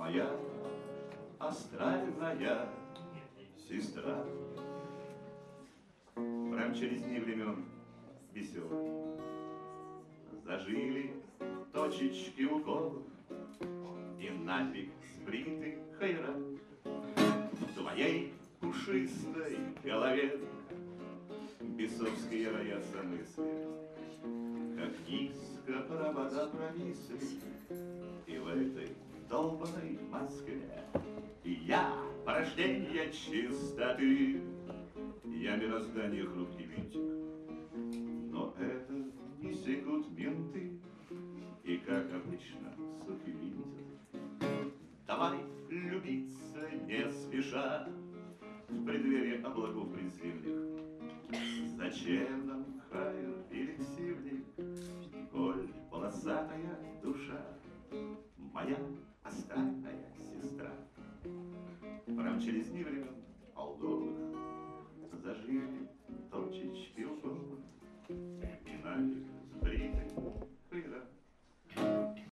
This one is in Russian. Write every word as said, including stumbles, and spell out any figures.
моя астральная сестра. Промчались дни времен веселых, зажили точечки уколов и нафиг сбриты хайра. В твоей пушистой голове бесовские роятся мысли, как низко провода провисли, и в этой долбанной Москве я порождение чистоты, я мироздание хрупкий винтик, но это не секут менты, и, как обычно, суки винтят. Давай любиться не спеша в преддверии облаков предзимних. Зачем нам хайр или сивник, коль полосатая душа, моя астральная сестра? Промчались дни времен олдовых, зажили точечки уколов, и нафиг